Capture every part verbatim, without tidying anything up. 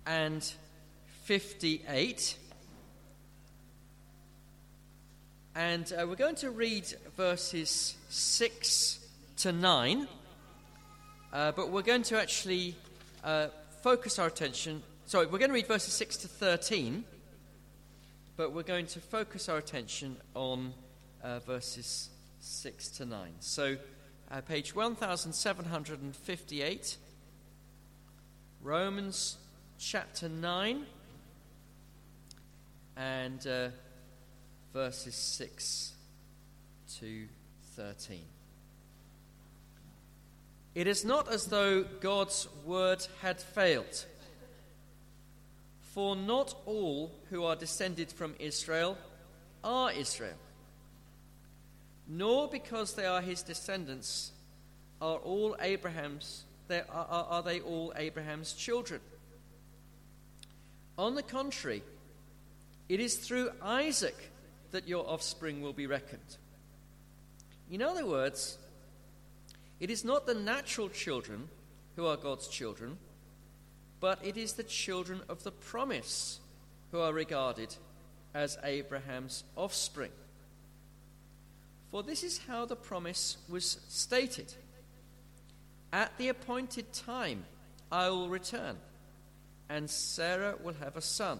and fifty-eight. And uh, we're going to read verses six to nine, uh, but we're going to actually uh, focus our attention. Sorry, we're going to read verses six to thirteen, but we're going to focus our attention on uh, verses six to nine. So, uh, page one thousand seven hundred fifty-eight, Romans chapter nine, and uh, verses six to thirteen. It is not as though God's word had failed, for not all who are descended from Israel are Israel, nor because they are his descendants are all Abraham's they are, are, are they all Abraham's children. On the contrary, it is through Isaac that your offspring will be reckoned. In other words, it is not the natural children who are God's children, but it is the children of the promise who are regarded as Abraham's offspring. For this is how the promise was stated: at the appointed time I will return, and Sarah will have a son.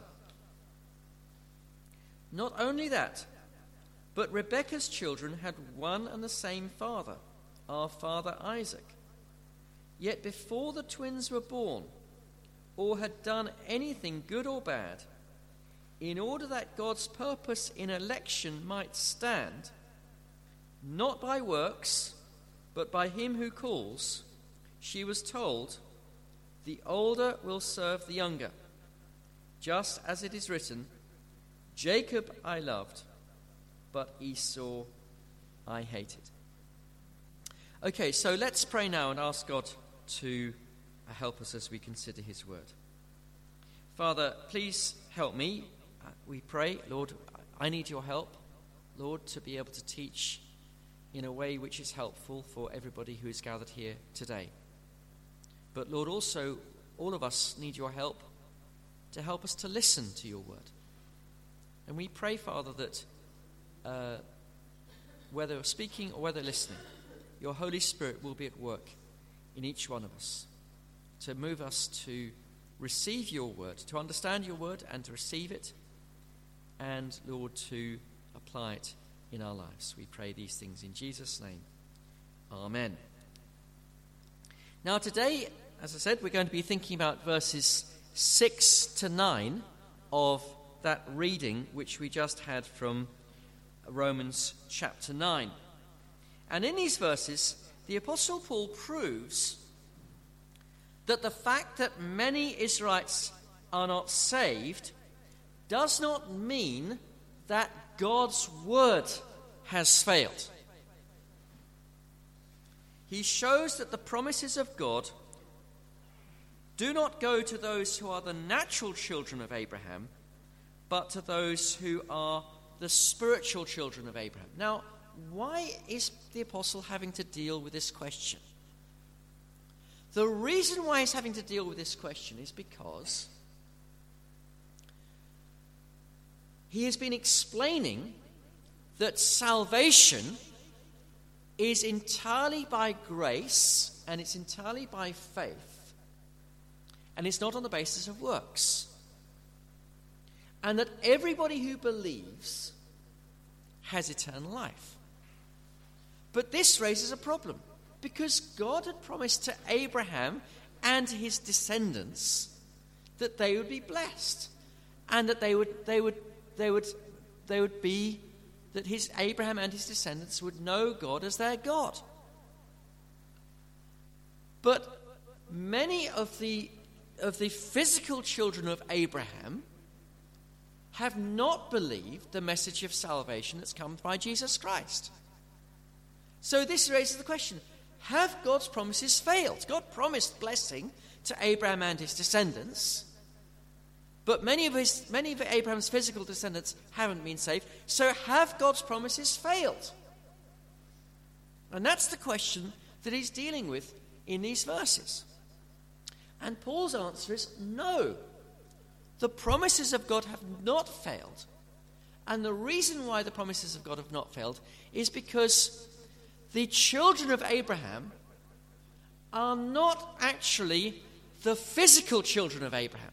Not only that, but Rebekah's children had one and the same father, our father Isaac. Yet before the twins were born, or had done anything good or bad, in order that God's purpose in election might stand, not by works, but by him who calls, she was told, the older will serve the younger, just as it is written, Jacob I loved, but Esau I hated. Okay, so let's pray now and ask God to help us as we consider his word. Father, please help me. Uh, we pray, Lord, I need your help, Lord, to be able to teach in a way which is helpful for everybody who is gathered here today. But Lord, also, all of us need your help to help us to listen to your word. And we pray, Father, that uh, whether speaking or whether listening, your Holy Spirit will be at work in each one of us to move us to receive your word, to understand your word and to receive it, and, Lord, to apply it in our lives. We pray these things in Jesus' name. Amen. Now today, as I said, we're going to be thinking about verses six to nine of that reading which we just had from Romans chapter nine. And in these verses, the Apostle Paul proves that the fact that many Israelites are not saved does not mean that God's word has failed. He shows that the promises of God do not go to those who are the natural children of Abraham, but to those who are the spiritual children of Abraham. Now, why is the apostle having to deal with this question? The reason why he's having to deal with this question is because he has been explaining that salvation is entirely by grace and it's entirely by faith, and it's not on the basis of works. And that everybody who believes has eternal life. But this raises a problem, because God had promised to Abraham and his descendants that they would be blessed, and that they would they would they would they would be that his Abraham and his descendants would know God as their God. But many of the of the physical children of Abraham have not believed the message of salvation that's come by Jesus Christ. So this raises the question, have God's promises failed? God promised blessing to Abraham and his descendants, but many of his many of Abraham's physical descendants haven't been saved. So have God's promises failed? And that's the question that he's dealing with in these verses. And Paul's answer is no, the promises of God have not failed. And the reason why the promises of God have not failed is because the children of Abraham are not actually the physical children of Abraham.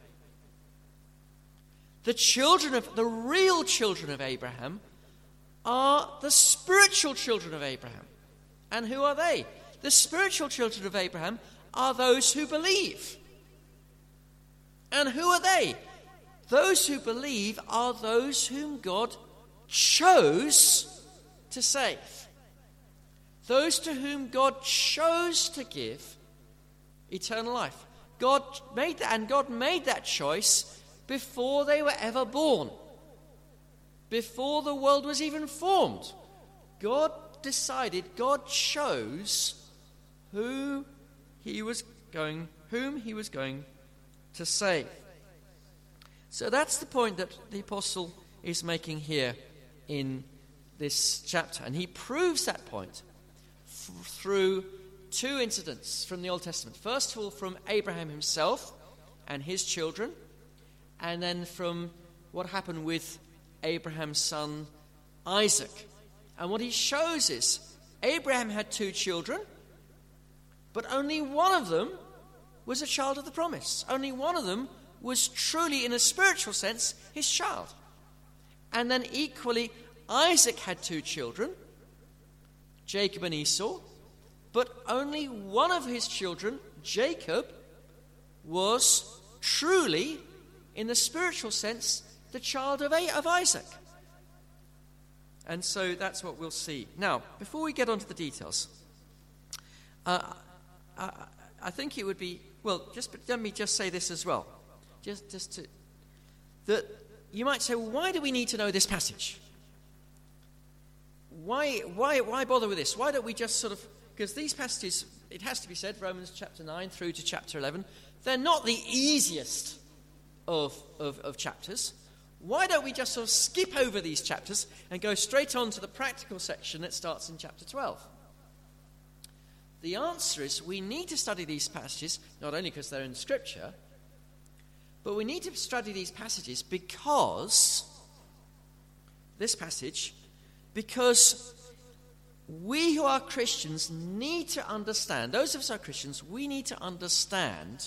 The children of, the real children of Abraham are the spiritual children of Abraham. And who are they? The spiritual children of Abraham are those who believe. And who are they? Those who believe are those whom God chose to save. Those to whom God chose to give eternal life. God made that, and God made that choice before they were ever born. Before the world was even formed. God decided, God chose who he was going, whom he was going to save. So that's the point that the apostle is making here in this chapter. And he proves that point f- through two incidents from the Old Testament. First of all, from Abraham himself and his children, and then from what happened with Abraham's son Isaac. And what he shows is Abraham had two children, but only one of them was a child of the promise. Only one of them was truly, in a spiritual sense, his child. And then equally, Isaac had two children, Jacob and Esau, but only one of his children, Jacob, was truly, in the spiritual sense, the child of, A- of Isaac. And so that's what we'll see. Now, before we get on to the details, uh, I, I think it would be, well, just let me just say this as well. Just, just to, that you might say, well, why do we need to know this passage? Why, why, why bother with this? Why don't we just sort of, because these passages, it has to be said, Romans chapter nine through to chapter eleven, they're not the easiest of, of, of chapters. Why don't we just sort of skip over these chapters and go straight on to the practical section that starts in chapter twelve? The answer is we need to study these passages, not only because they're in Scripture, but we need to study these passages because, this passage, because we who are Christians need to understand, those of us who are Christians, we need to understand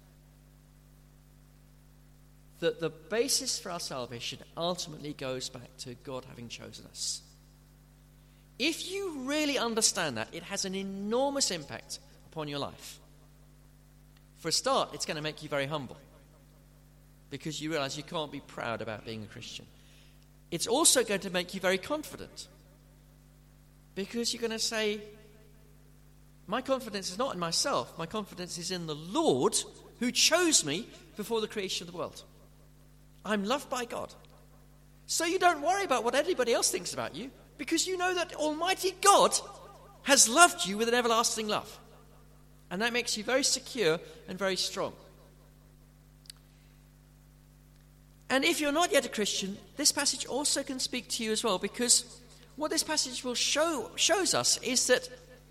that the basis for our salvation ultimately goes back to God having chosen us. If you really understand that, it has an enormous impact upon your life. For a start, it's going to make you very humble, because you realize you can't be proud about being a Christian. It's also going to make you very confident, because you're going to say, my confidence is not in myself, my confidence is in the Lord who chose me before the creation of the world. I'm loved by God. So you don't worry about what anybody else thinks about you, because you know that Almighty God has loved you with an everlasting love. And that makes you very secure and very strong. And if you're not yet a Christian, this passage also can speak to you as well, because what this passage will show shows us is that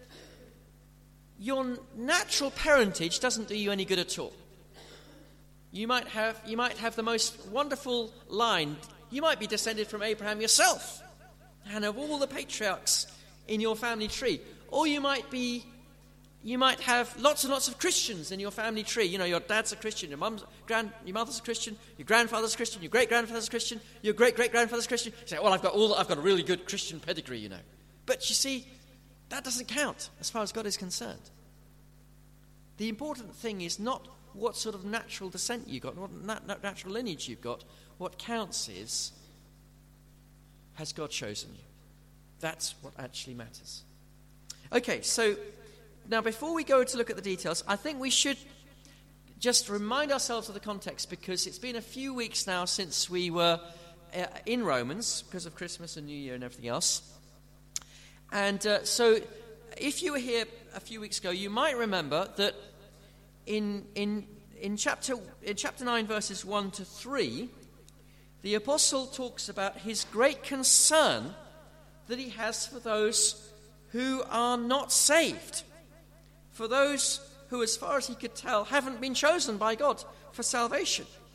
your natural parentage doesn't do you any good at all. You might have you might have the most wonderful line. You might be descended from Abraham yourself and of all the patriarchs in your family tree. Or you might be you might have lots and lots of Christians in your family tree. You know, your dad's a Christian, your mum's grand your mother's a Christian, your grandfather's a Christian, your great grandfather's a Christian, your great great grandfather's a Christian. You say, well, I've got all I've got a really good Christian pedigree, you know. But you see, that doesn't count as far as God is concerned. The important thing is not what sort of natural descent you've got, what nat- natural lineage you've got. What counts is, has God chosen you? That's what actually matters. Okay, so now before we go to look at the details, I think we should just remind ourselves of the context, because it's been a few weeks now since we were uh, in Romans because of Christmas and New Year and everything else. And uh, so if you were here a few weeks ago, you might remember that In in in chapter in chapter nine, verses one to three, the apostle talks about his great concern that he has for those who are not saved, for those who, as far as he could tell, haven't been chosen by God for salvation.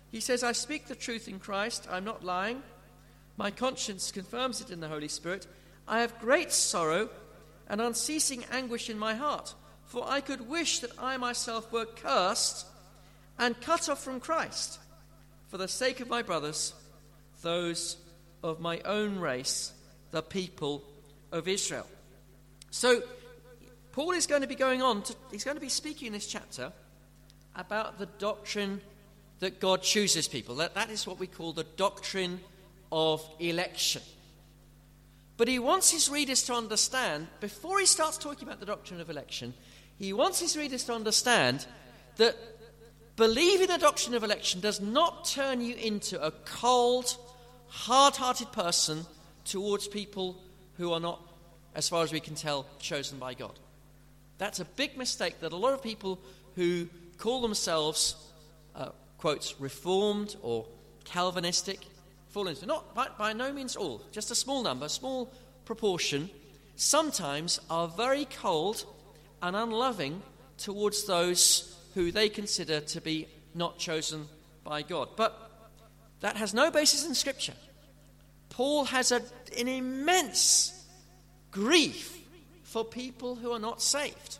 He says, I speak the truth in Christ. I'm not lying. My conscience confirms it in the Holy Spirit. I have great sorrow and unceasing anguish in my heart, for I could wish that I myself were cursed and cut off from Christ for the sake of my brothers, those of my own race, the people of Israel. So Paul is going to be going on, to, he's going to be speaking in this chapter about the doctrine that God chooses people. That, that is what we call the doctrine of election. But he wants his readers to understand, before he starts talking about the doctrine of election, he wants his readers to understand that believing the doctrine of election does not turn you into a cold, hard-hearted person towards people who are not, as far as we can tell, chosen by God. That's a big mistake that a lot of people who call themselves, uh, quotes, Reformed or Calvinistic, fall into. Not by, by no means all, just a small number, a small proportion, sometimes are very cold and unloving towards those who they consider to be not chosen by God. But that has no basis in Scripture. Paul has a, an immense grief for people who are not saved.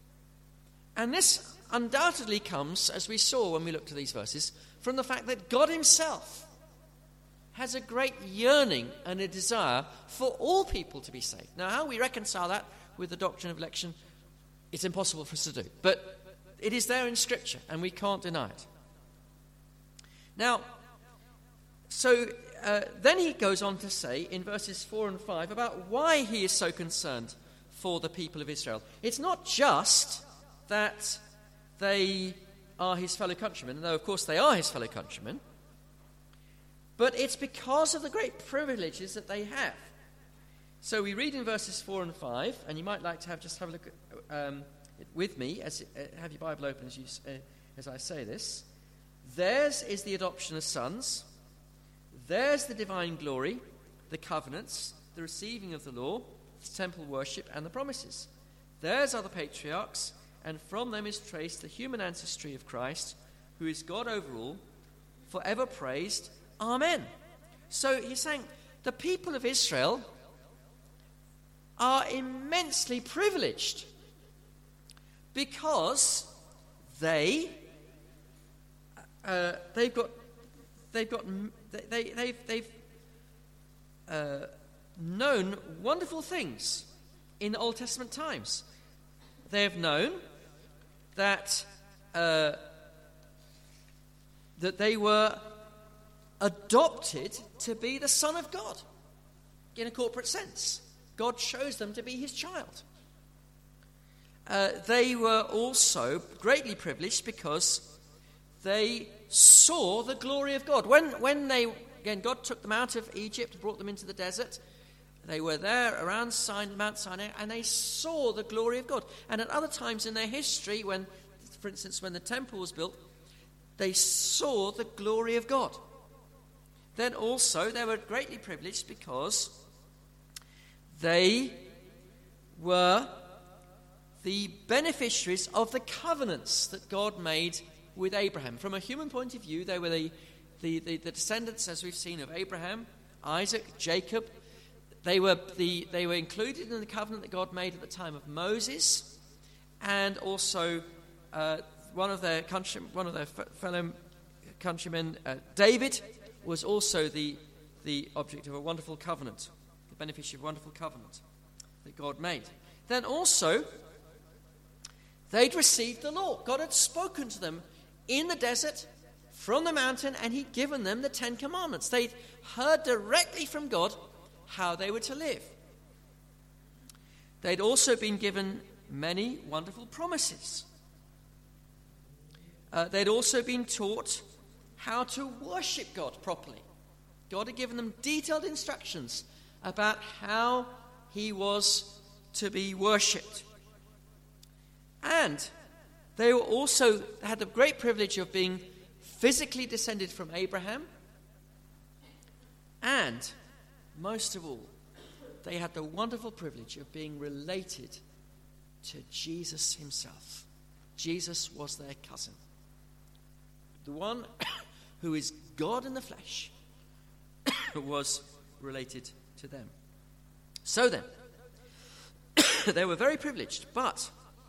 And this undoubtedly comes, as we saw when we looked at these verses, from the fact that God himself has a great yearning and a desire for all people to be saved. Now, how we reconcile that with the doctrine of election, it's impossible for us to do. But it is there in Scripture, and we can't deny it. Now, so uh, then he goes on to say in verses four and five about why he is so concerned for the people of Israel. It's not just that they are his fellow countrymen, though of course they are his fellow countrymen, but it's because of the great privileges that they have. So we read in verses four and five, and you might like to have just have a look at, um, with me, as uh, have your Bible open as, you, uh, as I say this. Theirs is the adoption as sons. Theirs the divine glory, the covenants, the receiving of the law, the temple worship, and the promises. Theirs are the patriarchs, and from them is traced the human ancestry of Christ, who is God over all, forever praised. Amen. So he's saying the people of Israel are immensely privileged because they uh, they've got they've got they they've they've uh, known wonderful things in the Old Testament times. They have known that uh, that they were adopted to be the Son of God in a corporate sense. God chose them to be his child. Uh, they were also greatly privileged because they saw the glory of God. When, when they, again, God took them out of Egypt, brought them into the desert. They were there around Sinai, Mount Sinai, and they saw the glory of God. And at other times in their history, when, for instance, when the temple was built, they saw the glory of God. Then also they were greatly privileged because they were the beneficiaries of the covenants that God made with Abraham. From a human point of view, they were the, the, the, the descendants, as we've seen, of Abraham, Isaac, Jacob. They were the they were included in the covenant that God made at the time of Moses, and also uh, one of their country, one of their fellow countrymen, uh, David, was also the the object of a wonderful covenant, the beneficiary of a wonderful covenant that God made. Then also, they'd received the law. God had spoken to them in the desert from the mountain, and he'd given them the Ten Commandments. They'd heard directly from God how they were to live. They'd also been given many wonderful promises. Uh, they'd also been taught how to worship God properly. God had given them detailed instructions about how he was to be worshipped. And they were also had the great privilege of being physically descended from Abraham. And most of all, they had the wonderful privilege of being related to Jesus himself. Jesus was their cousin. The one who is God in the flesh, was related to them. So then, they were very privileged, but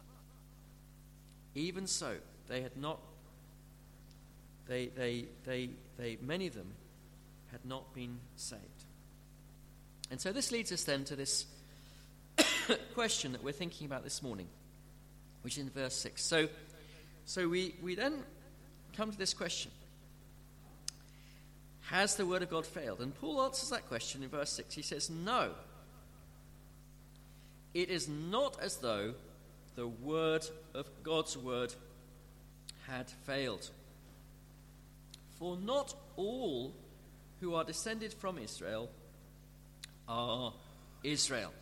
even so, they had not, they, they, they, they, many of them had not been saved. And so this leads us then to this question that we're thinking about this morning, which is in verse six. So, so we, we then come to this question. Has the word of God failed? And Paul answers that question in verse six. He says, no. It is not as though the word of God's word had failed. For not all who are descended from Israel are Israel.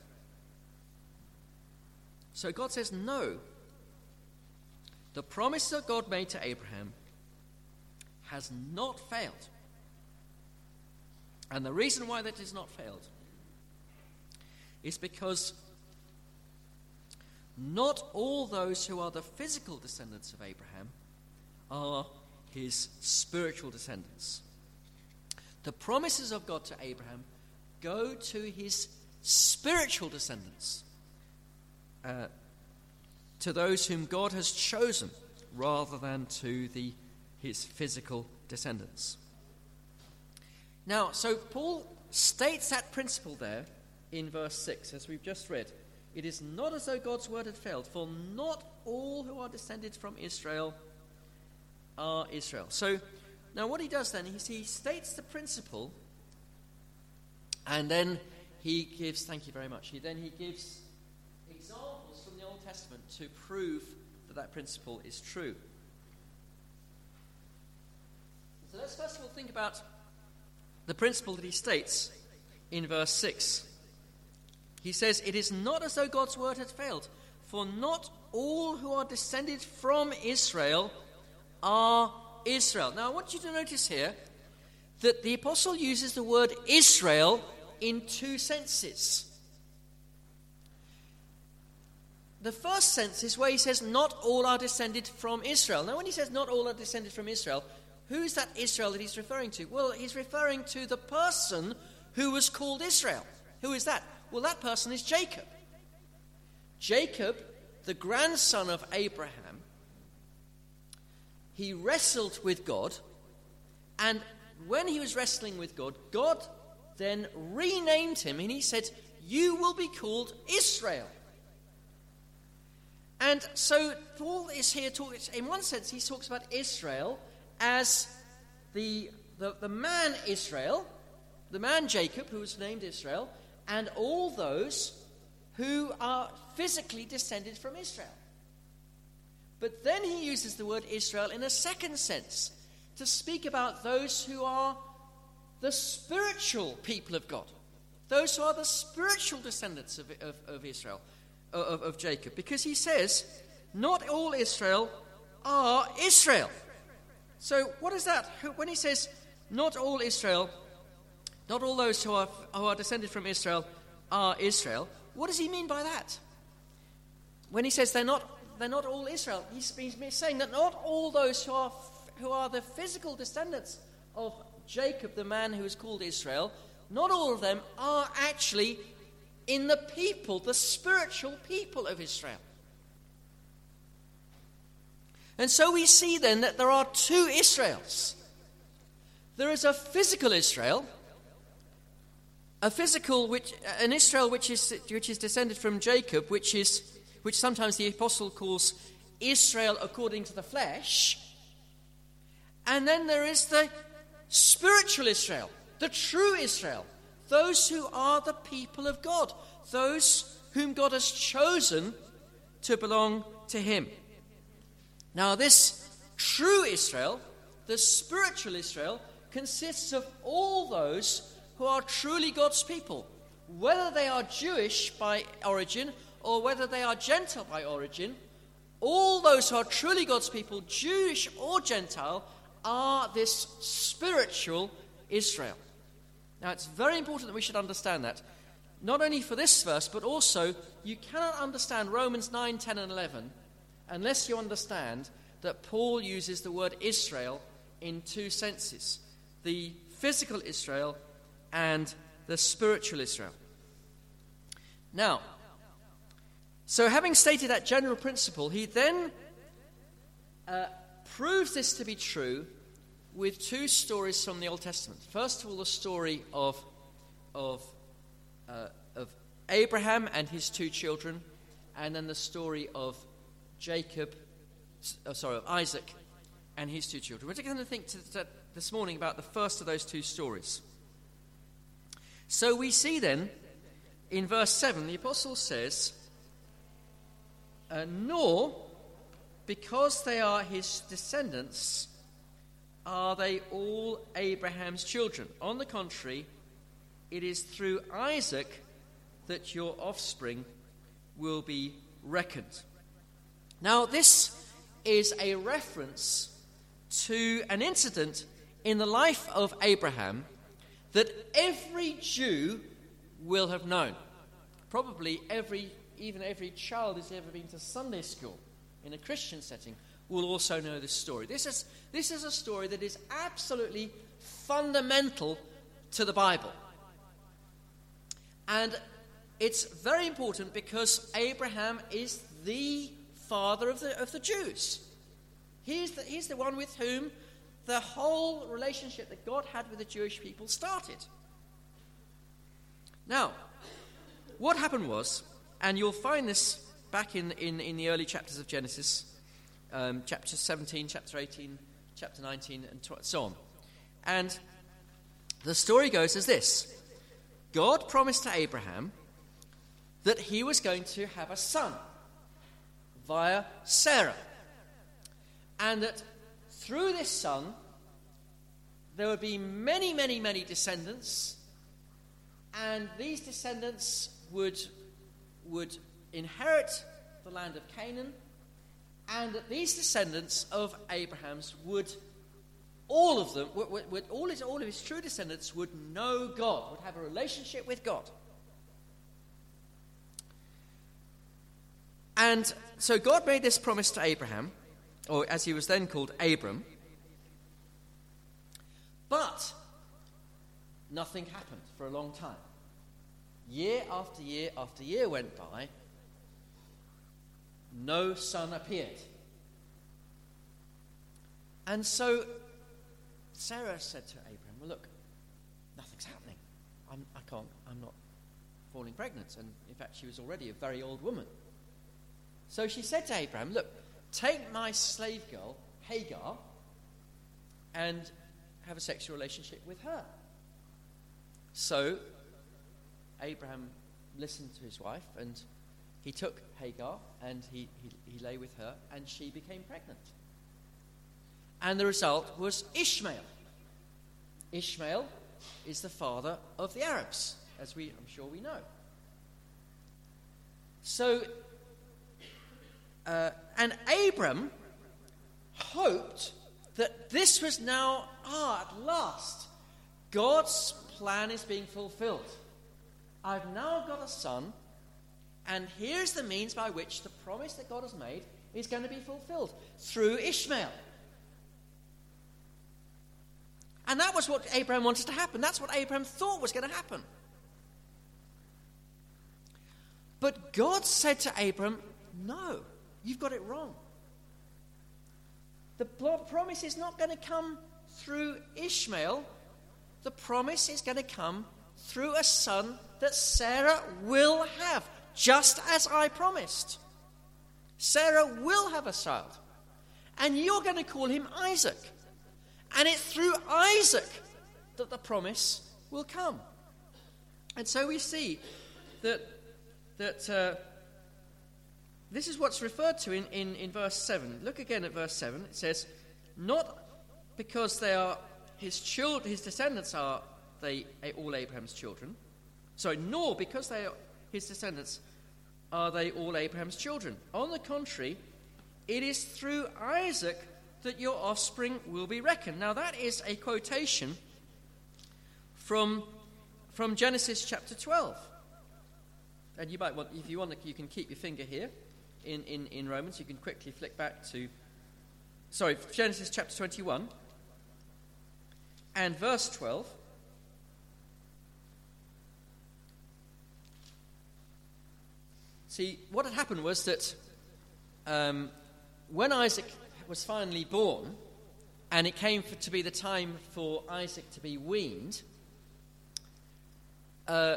So God says, no. The promise that God made to Abraham has not failed. And the reason why that has not failed is because not all those who are the physical descendants of Abraham are his spiritual descendants. The promises of God to Abraham go to his spiritual descendants, uh, to those whom God has chosen, rather than to the his physical descendants. Now, so Paul states that principle there in verse six, as we've just read. It is not as though God's word had failed, for not all who are descended from Israel are Israel. So, now what he does then, is he states the principle, and then he gives, thank you very much, he then he gives examples from the Old Testament to prove that that principle is true. So let's first of all think about the principle that he states in verse six. He says, it is not as though God's word had failed, for not all who are descended from Israel are Israel. Now I want you to notice here that the apostle uses the word Israel in two senses. The first sense is where he says not all are descended from Israel. Now when he says not all are descended from Israel, who is that Israel that he's referring to? Well, he's referring to the person who was called Israel. Who is that? Well, that person is Jacob. Jacob, the grandson of Abraham, he wrestled with God, and when he was wrestling with God, God then renamed him, and he said, you will be called Israel. And so Paul is here talking, in one sense, he talks about Israel as the, the, the man Israel, the man Jacob, who was named Israel, and all those who are physically descended from Israel. But then he uses the word Israel in a second sense to speak about those who are the spiritual people of God, those who are the spiritual descendants of, of, of Israel, of, of Jacob. Because he says, not all Israel are Israel. So what is that? When he says, not all Israel, not all those who are, who are descended from Israel are Israel, what does he mean by that? When he says they're not, they're not all Israel, he's, he's saying that not all those who are, who are the physical descendants of Jacob, the man who is called Israel, not all of them are actually in the people, the spiritual people of Israel. And so we see then that there are two Israels. There is a physical Israel, a physical which an Israel which is which is descended from Jacob, which is which sometimes the apostle calls Israel according to the flesh. And then there is the spiritual Israel, the true Israel, those who are the people of God, those whom God has chosen to belong to him. Now this true Israel, the spiritual Israel, consists of all those who are truly God's people, whether they are Jewish by origin or whether they are Gentile by origin. All those who are truly God's people, Jewish or Gentile, are this spiritual Israel. Now it's very important that we should understand that, not only for this verse, but also you cannot understand Romans nine, ten and eleven unless you understand that Paul uses the word Israel in two senses: the physical Israel and the spiritual Israel. Now, so having stated that general principle, he then uh, proves this to be true with two stories from the Old Testament. First of all, the story of of uh, of Abraham and his two children, and then the story of Jacob, oh, sorry, of Isaac and his two children. We're going to think to, to, this morning about the first of those two stories. So we see then, in verse seven, the apostle says, uh, nor, because they are his descendants, are they all Abraham's children. On the contrary, it is through Isaac that your offspring will be reckoned. Now, this is a reference to an incident in the life of Abraham that every Jew will have known. Probably every, even every child who's ever been to Sunday school in a Christian setting will also know this story. This is, this is a story that is absolutely fundamental to the Bible. And it's very important because Abraham is the father of the, of the Jews. He's the, he's the one with whom the whole relationship that God had with the Jewish people started. Now, what happened was, and you'll find this back in, in, in the early chapters of Genesis, um, chapter seventeen, chapter eighteen, chapter nineteen, and so on. And the story goes as this. God promised to Abraham that he was going to have a son via Sarah. And that through this son, there would be many, many, many descendants, and these descendants would, would inherit the land of Canaan, and that these descendants of Abraham's would, all of them, would, would, would, all, his, all of his true descendants would know God, would have a relationship with God. And so God made this promise to Abraham, or as he was then called, Abram. But nothing happened for a long time. Year after year after year went by. No son appeared. And so Sarah said to Abraham, well, look, nothing's happening. I'm, I can't, I'm not falling pregnant. And in fact, she was already a very old woman. So she said to Abraham, look, take my slave girl, Hagar, and have a sexual relationship with her. So Abraham listened to his wife, and he took Hagar, and he, he, he lay with her, and she became pregnant. And the result was Ishmael. Ishmael is the father of the Arabs, as we, I'm sure we know. So, uh, and Abram hoped that this was now, ah, at last, God's plan is being fulfilled. I've now got a son, and here's the means by which the promise that God has made is going to be fulfilled, through Ishmael. And that was what Abraham wanted to happen. That's what Abraham thought was going to happen. But God said to Abraham, no, you've got it wrong. The promise is not going to come through Ishmael. The promise is going to come through a son that Sarah will have, just as I promised. Sarah will have a child, and you're going to call him Isaac. And it's through Isaac that the promise will come. And so we see that that uh, this is what's referred to in, in, in verse seven. Look again at verse seven. It says, not because they are his children, his descendants are they all Abraham's children. Sorry, nor because they are his descendants are they all Abraham's children. On the contrary, it is through Isaac that your offspring will be reckoned. Now that is a quotation from, from Genesis chapter twelve. And you might want, if you want, you can keep your finger here in, in, in Romans. You can quickly flick back to, sorry, Genesis chapter twenty-one. and verse twelve. See, what had happened was that um, when Isaac was finally born, and it came for, to be the time for Isaac to be weaned, uh,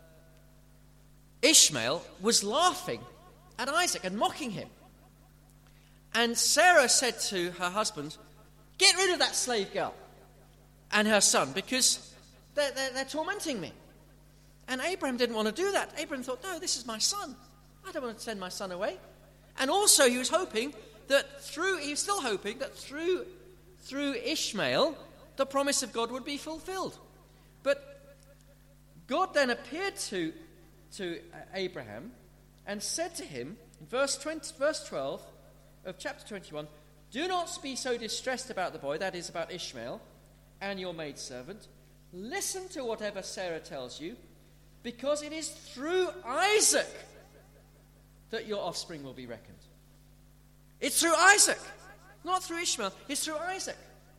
Ishmael was laughing at Isaac and mocking him. And Sarah said to her husband, "Get rid of that slave girl and her son, because they're, they're, they're tormenting me." And Abraham didn't want to do that. Abraham thought, "No, this is my son. I don't want to send my son away." And also he was hoping that through, he was still hoping that through, through Ishmael, the promise of God would be fulfilled. But God then appeared to, to Abraham and said to him, in verse twenty, verse twelve of chapter twenty-one, "Do not be so distressed about the boy," that is about Ishmael, "and your maidservant. Listen to whatever Sarah tells you, because it is through Isaac that your offspring will be reckoned." It's through Isaac, not through Ishmael. It's through Isaac.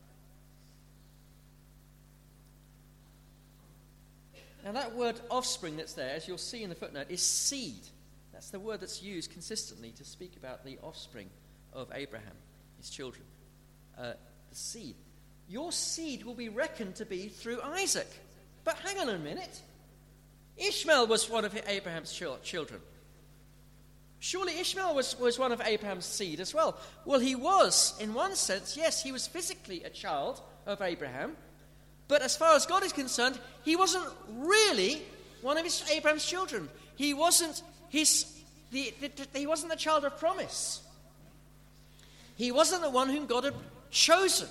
Now that word offspring that's there, as you'll see in the footnote, is seed. That's the word that's used consistently to speak about the offspring of Abraham, his children. Uh, the seed. Your seed will be reckoned to be through Isaac. But hang on a minute. Ishmael was one of Abraham's children. Surely Ishmael was, was one of Abraham's seed as well. Well, he was, in one sense, yes, he was physically a child of Abraham. But as far as God is concerned, he wasn't really one of his, Abraham's children. He wasn't his, the, the, the, he wasn't the child of promise. He wasn't the one whom God had chosen.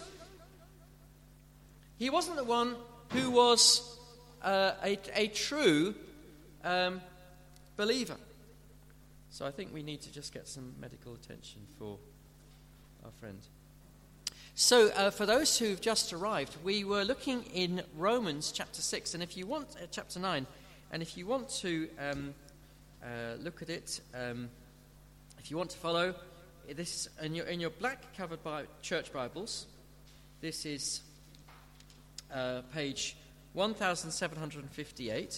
He wasn't the one who was uh, a, a true um, believer. So I think we need to just get some medical attention for our friend. So uh, for those who've just arrived, we were looking in Romans chapter six, and if you want, uh, chapter nine, and if you want to um, uh, look at it, um, if you want to follow, this in your in your black covered by church Bibles, this is uh, page one thousand seven hundred fifty-eight,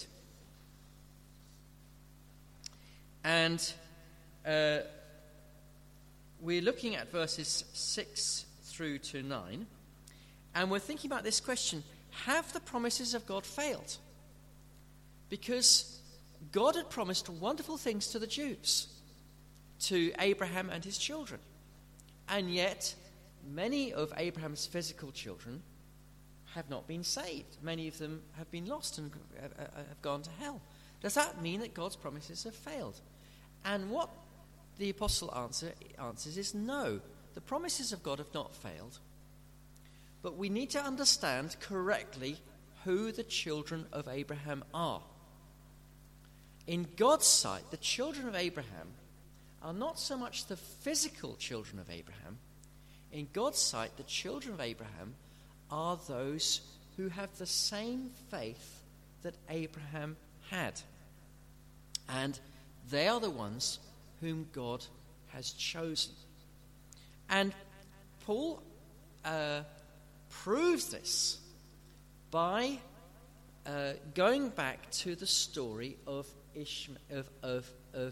and uh, we're looking at verses six through to nine, and we're thinking about this question: have the promises of God failed? Because God had promised wonderful things to the Jews, to Abraham and his children, and yet many of Abraham's physical children have not been saved. Many of them have been lost and have gone to hell. Does that mean that God's promises have failed? And what the apostle answer answers is no. The promises of God have not failed, but we need to understand correctly who the children of Abraham are. In God's sight, the children of Abraham are not so much the physical children of Abraham. In God's sight, the children of Abraham are those who have the same faith that Abraham had. And they are the ones whom God has chosen. And Paul uh, proves this by uh, going back to the story of Ishma- of, of of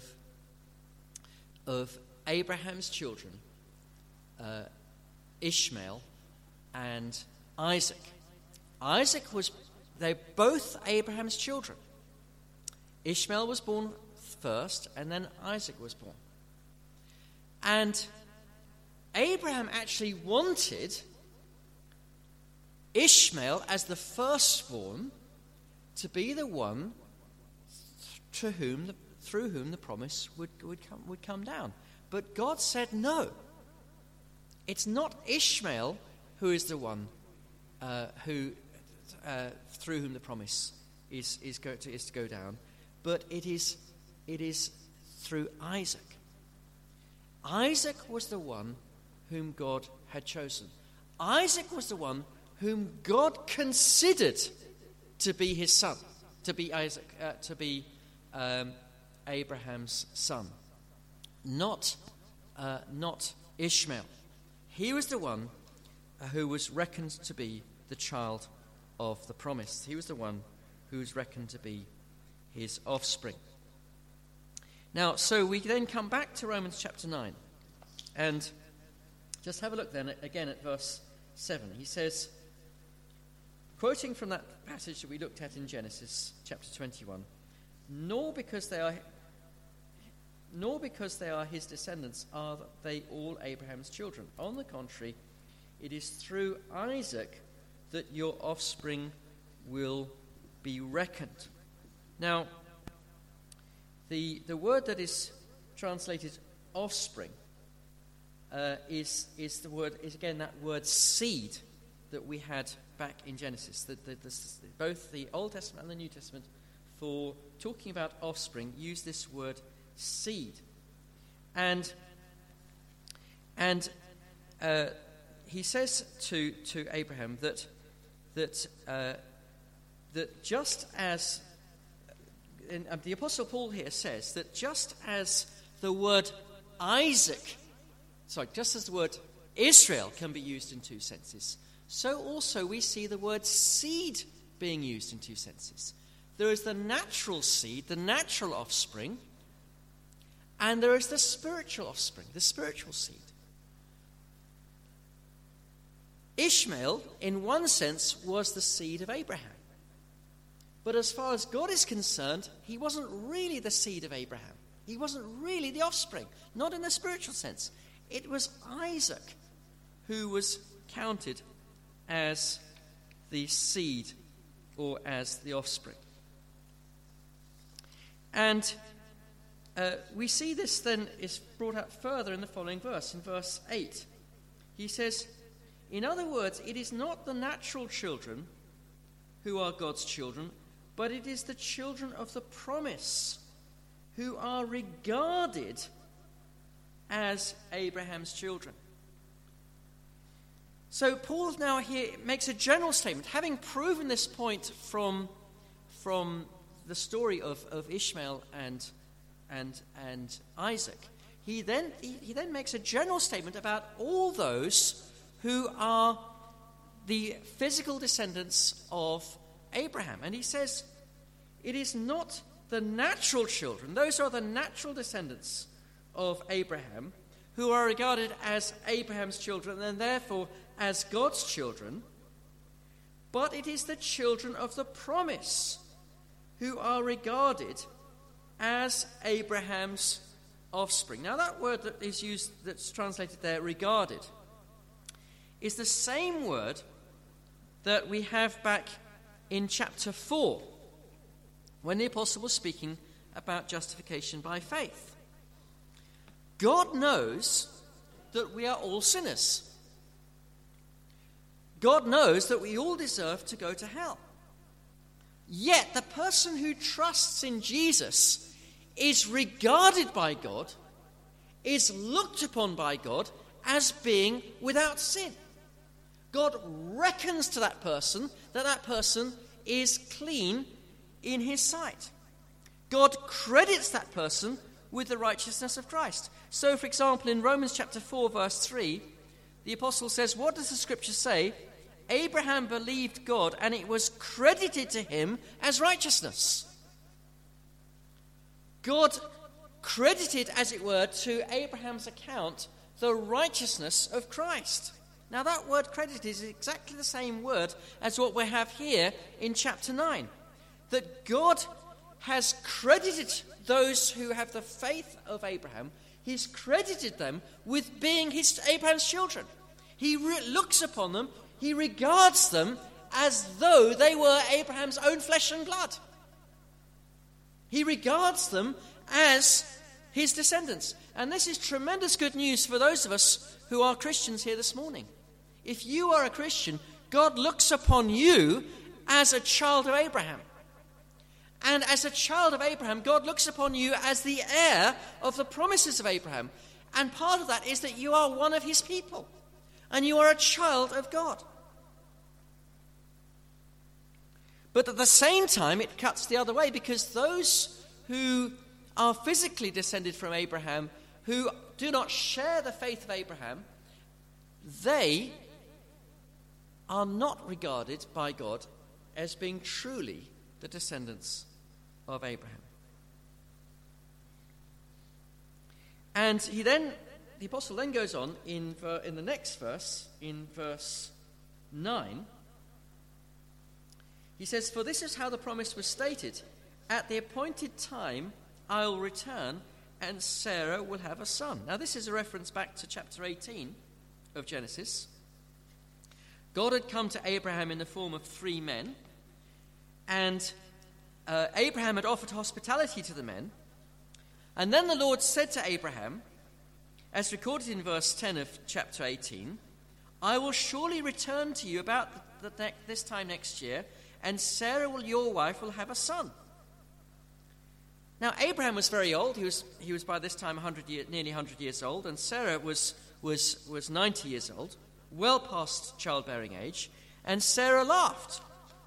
of Abraham's children, uh, Ishmael and Isaac. Isaac was they're both Abraham's children. Ishmael was born first, and then Isaac was born. And Abraham actually wanted Ishmael as the firstborn to be the one to whom the, through whom the promise would, would, come, would come down. But God said no. It's not Ishmael who is the one uh, who uh, through whom the promise is, is, go to, is to go down, but it is, it is through Isaac. Isaac was the one whom God had chosen. Isaac was the one whom God considered to be his son, to be Isaac, uh, to be um, Abraham's son, not uh, not Ishmael. He was the one uh, who was reckoned to be the child of the promise. He was the one who was reckoned to be his offspring. Now, so we then come back to Romans chapter nine, and just have a look then again at verse seven. He says, quoting from that passage that we looked at in Genesis chapter twenty-one, nor because they are nor because they are his descendants are they all Abraham's children. On the contrary, it is through Isaac that your offspring will be reckoned. Now, the the word that is translated offspring uh, is is the word is again that word seed that we had back in Genesis. The, the, the, both the Old Testament and the New Testament, for talking about offspring, use this word seed. And and uh, he says to to Abraham that that uh, that just as and the Apostle Paul here says that just as the word Isaac, sorry, just as the word Israel can be used in two senses, so also we see the word seed being used in two senses. There is the natural seed, the natural offspring, and there is the spiritual offspring, the spiritual seed. Ishmael, in one sense, was the seed of Abraham. But as far as God is concerned, he wasn't really the seed of Abraham. He wasn't really the offspring, not in the spiritual sense. It was Isaac who was counted as the seed or as the offspring. And uh, we see this then is brought out further in the following verse, in verse eight. He says, in other words, it is not the natural children who are God's children, but it is the children of the promise who are regarded as Abraham's children. So Paul now here makes a general statement, having proven this point from, from the story of, of Ishmael and, and, and Isaac. He then, he, he then makes a general statement about all those who are the physical descendants of Abraham. And he says, it is not the natural children, those are the natural descendants of Abraham, who are regarded as Abraham's children and therefore as God's children, but it is the children of the promise who are regarded as Abraham's offspring. Now that word that is used, that's translated there, regarded, is the same word that we have back in chapter four, when the apostle was speaking about justification by faith. God knows that we are all sinners. God knows that we all deserve to go to hell. Yet the person who trusts in Jesus is regarded by God, is looked upon by God as being without sin. God reckons to that person that that person is clean in his sight. God credits that person with the righteousness of Christ. So, for example, in Romans chapter four, verse three, the apostle says, what does the scripture say? Abraham believed God, and it was credited to him as righteousness. God credited, as it were, to Abraham's account the righteousness of Christ. Now, that word credited is exactly the same word as what we have here in chapter nine. That God has credited those who have the faith of Abraham, he's credited them with being his Abraham's children. He re- looks upon them, he regards them as though they were Abraham's own flesh and blood. He regards them as his descendants. And this is tremendous good news for those of us who are Christians here this morning. If you are a Christian, God looks upon you as a child of Abraham. And as a child of Abraham, God looks upon you as the heir of the promises of Abraham. And part of that is that you are one of his people. And you are a child of God. But at the same time, it cuts the other way, because those who are physically descended from Abraham, who do not share the faith of Abraham, they are not regarded by God as being truly the descendants of Abraham. And he then, the apostle then goes on in, in the next verse, in verse nine. He says, "For this is how the promise was stated. At the appointed time I will return, and Sarah will have a son." Now this is a reference back to chapter eighteen of Genesis. God had come to Abraham in the form of three men, and uh, Abraham had offered hospitality to the men. And then the Lord said to Abraham, as recorded in verse ten of chapter eighteen, "I will surely return to you about the, the, this time next year, and Sarah, will, your wife, will have a son." Now, Abraham was very old. He was he was by this time one hundred year, nearly one hundred years old, and Sarah was, was, was ninety years old, well past childbearing age, and Sarah laughed.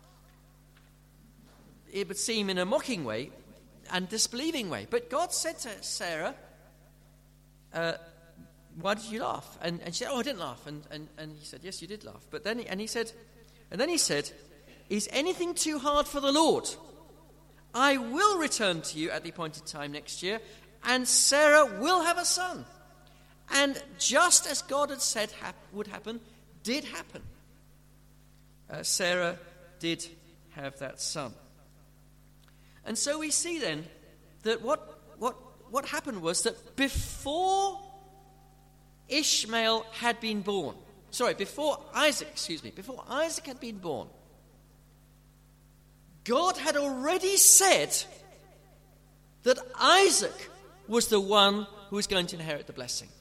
It would seem in a mocking way and disbelieving way. But God said to Sarah, uh, "Why did you laugh?" And, and she said, "Oh, I didn't laugh." And, and, and he said, "Yes, you did laugh." But then he, and he said, and then he said, "Is anything too hard for the Lord? I will return to you at the appointed time next year, and Sarah will have a son." And just as God had said hap- would happen, did happen. Uh, Sarah did have that son. And so we see then that what, what, what happened was that before Ishmael had been born, sorry, before Isaac, excuse me, before Isaac had been born, God had already said that Isaac was the one who was going to inherit the blessing.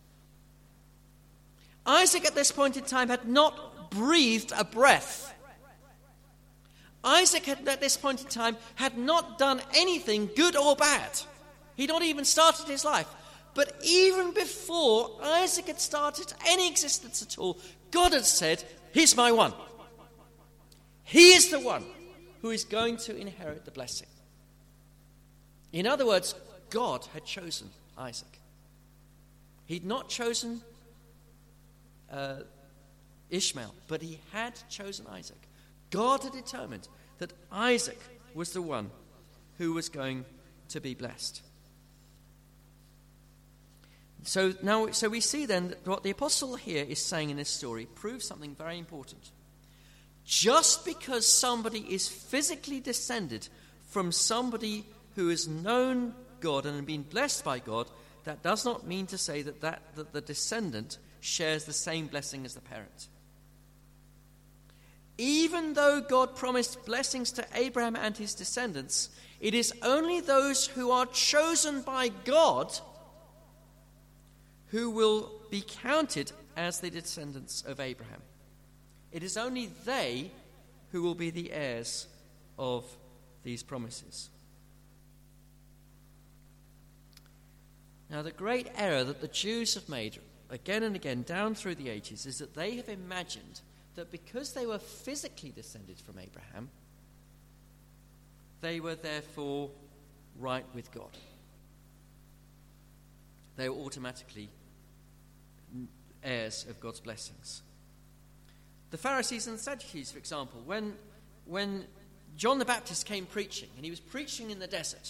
Isaac at this point in time had not breathed a breath. Isaac had, at this point in time, had not done anything good or bad. He'd not even started his life. But even before Isaac had started any existence at all, God had said, "Here's my one. He is the one who is going to inherit the blessing." In other words, God had chosen Isaac. He'd not chosen uh, Ishmael, but he had chosen Isaac. God had determined that Isaac was the one who was going to be blessed. So now, so we see then that what the apostle here is saying in this story proves something very important. Just because somebody is physically descended from somebody who has known God and been blessed by God, that does not mean to say that, that, that the descendant shares the same blessing as the parent. Even though God promised blessings to Abraham and his descendants, it is only those who are chosen by God who will be counted as the descendants of Abraham. It is only they who will be the heirs of these promises. Now, the great error that the Jews have made again and again down through the ages is that they have imagined that because they were physically descended from Abraham, they were therefore right with God. They were automatically heirs of God's blessings. The Pharisees and the Sadducees, for example, when, when John the Baptist came preaching, and he was preaching in the desert,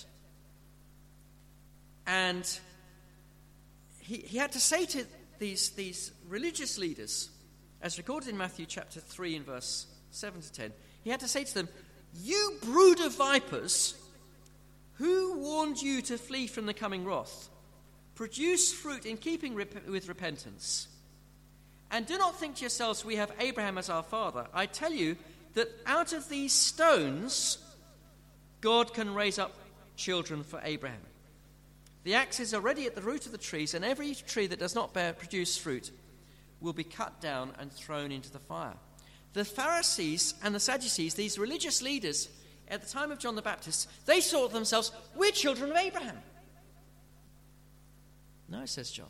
and he, he had to say to these, these religious leaders, as recorded in Matthew chapter three and verse seven to ten, he had to say to them, "You brood of vipers, who warned you to flee from the coming wrath? Produce fruit in keeping rep- with repentance. And do not think to yourselves, we have Abraham as our father. I tell you that out of these stones, God can raise up children for Abraham. The axe is already at the root of the trees, and every tree that does not bear produce fruit will be cut down and thrown into the fire." The Pharisees and the Sadducees, these religious leaders at the time of John the Baptist, they thought themselves, "We're children of Abraham." No, says John.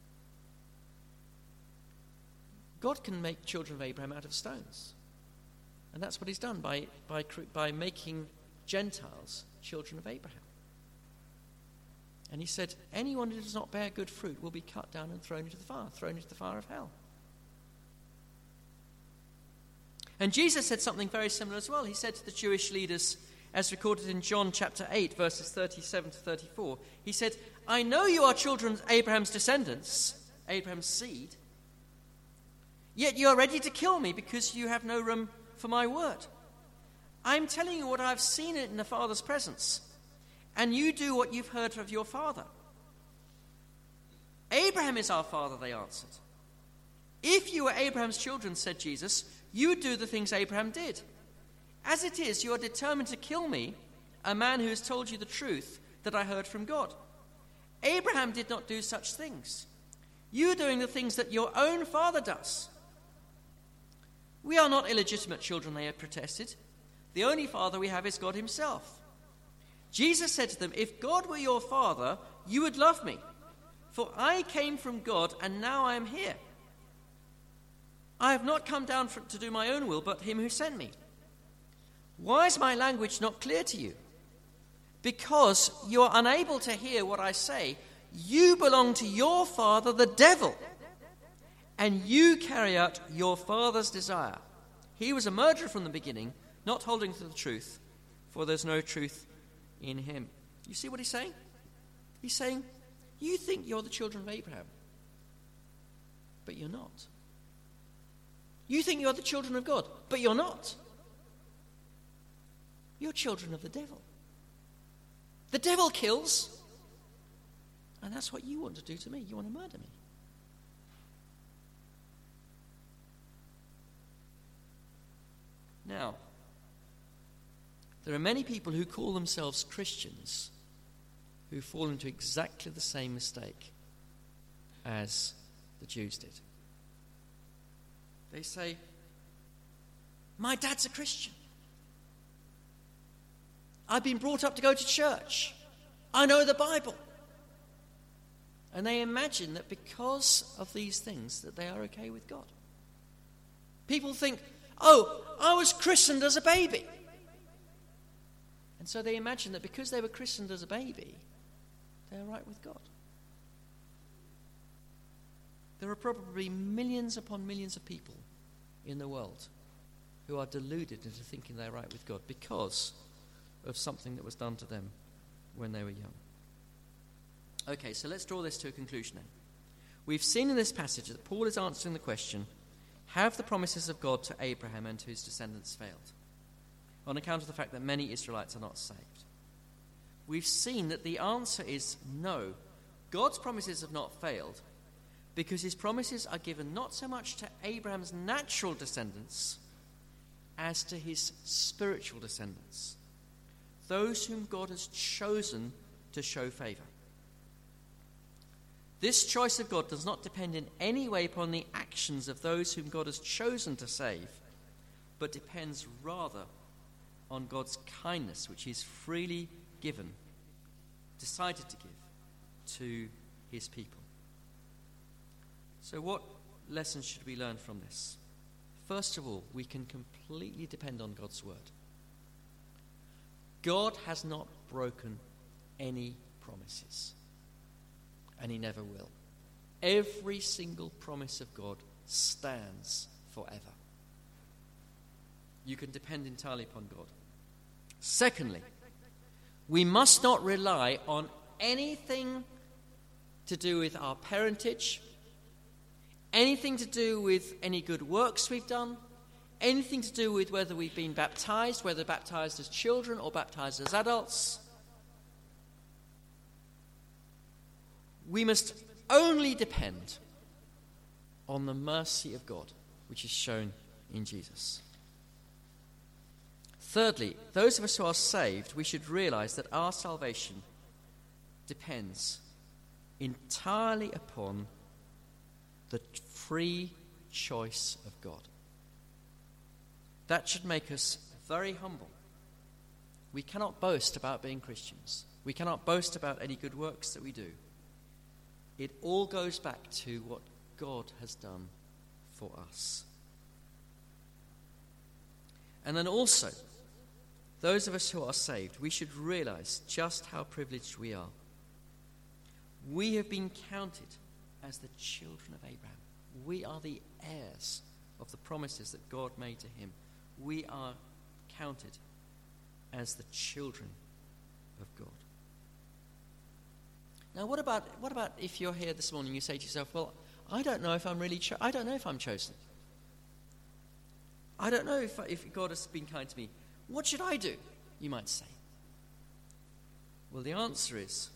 God can make children of Abraham out of stones. And that's what he's done by, by, by making Gentiles children of Abraham. And he said, anyone who does not bear good fruit will be cut down and thrown into the fire, thrown into the fire of hell. And Jesus said something very similar as well. He said to the Jewish leaders, as recorded in John chapter eight, verses thirty-seven to thirty-four, he said, I know you are children of Abraham's descendants, Abraham's seed, yet you are ready to kill me because you have no room for my word. I am telling you what I have seen in the Father's presence, and you do what you've heard of your father. Abraham is our father, they answered. If you were Abraham's children, said Jesus, you would do the things Abraham did. As it is, you are determined to kill me, a man who has told you the truth that I heard from God. Abraham did not do such things. You are doing the things that your own father does. We are not illegitimate children, they had protested. The only father we have is God himself. Jesus said to them, if God were your father, you would love me, for I came from God and now I am here. I have not come down for, to do my own will, but him who sent me. Why is my language not clear to you? Because you are unable to hear what I say. You belong to your father, the devil, and you carry out your father's desire. He was a murderer from the beginning, not holding to the truth, for there's no truth in him. You see what he's saying? He's saying, you think you're the children of Abraham, but you're not. You think you're the children of God, but you're not. You're children of the devil. The devil kills, and that's what you want to do to me. You want to murder me. Now, there are many people who call themselves Christians who fall into exactly the same mistake as the Jews did. They say, my dad's a Christian. I've been brought up to go to church. I know the Bible. And they imagine that because of these things that they are okay with God. People think, oh, I was christened as a baby. And so they imagine that because they were christened as a baby, they're right with God. There are probably millions upon millions of people in the world who are deluded into thinking they're right with God because of something that was done to them when they were young. Okay, so let's draw this to a conclusion then. We've seen in this passage that Paul is answering the question, have the promises of God to Abraham and to his descendants failed? On account of the fact that many Israelites are not saved. We've seen that the answer is no. God's promises have not failed because his promises are given not so much to Abraham's natural descendants as to his spiritual descendants, those whom God has chosen to show favor. This choice of God does not depend in any way upon the actions of those whom God has chosen to save, but depends rather on God's kindness, which he's freely given, decided to give to his people. So what lessons should we learn from this? First of all, we can completely depend on God's word. God has not broken any promises, and he never will. Every single promise of God stands forever. You can depend entirely upon God. Secondly, we must not rely on anything to do with our parentage, anything to do with any good works we've done, anything to do with whether we've been baptized, whether baptized as children or baptized as adults. We must only depend on the mercy of God, which is shown in Jesus. Thirdly, those of us who are saved, we should realize that our salvation depends entirely upon the free choice of God. That should make us very humble. We cannot boast about being Christians. We cannot boast about any good works that we do. It all goes back to what God has done for us. And then also, those of us who are saved, we should realize just how privileged we are. We have been counted as the children of Abraham. We are the heirs of the promises that God made to him we are counted as the children of God. Now, what about what about if you're here this morning, you say to yourself, well, I don't know if I'm really, cho- I don't know if I'm chosen. I don't know if, if God has been kind to me. What should I do? You might say. Well, the answer is,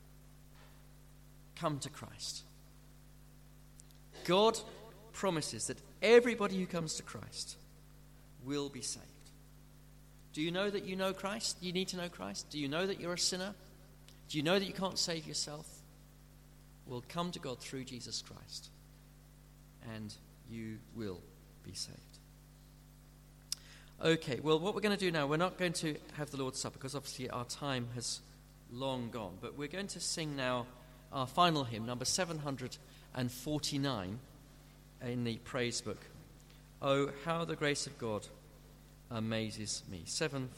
come to Christ. God promises that everybody who comes to Christ will be saved. Do you know that you know Christ? You need to know Christ. Do you know that you're a sinner? Do you know that you can't save yourself? Well, come to God through Jesus Christ, and you will be saved. Okay, well, what we're going to do now, we're not going to have the Lord's Supper because obviously our time has long gone, but we're going to sing now our final hymn, number seven hundred forty-nine in the praise book. Oh, how the grace of God amazes me. seven